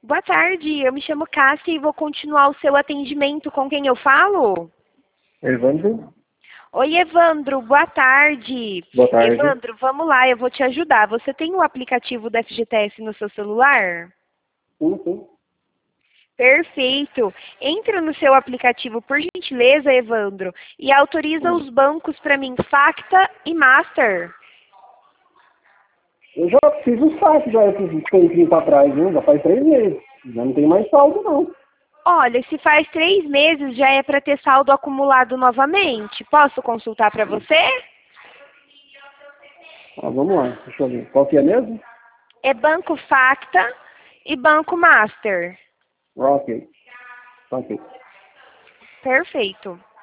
Boa tarde, eu me chamo Cássia e vou continuar o seu atendimento. Com quem eu falo? Evandro? Oi, Evandro, boa tarde. Boa tarde. Evandro, vamos lá, eu vou te ajudar. Você tem o aplicativo da FGTS no seu celular? Sim. Perfeito. Entra no seu aplicativo, por gentileza, Evandro, e autoriza os bancos para mim, Facta e Master. Eu já fiz um saque já esses tempinho pra trás, viu? Já faz 3 meses. Já não tem mais saldo, não. Olha, se faz 3 meses, já é para ter saldo acumulado novamente. Posso consultar para você? Vamos lá, deixa eu ver. Qual que é mesmo? É Banco Facta e Banco Master. Ok. Ok. Perfeito.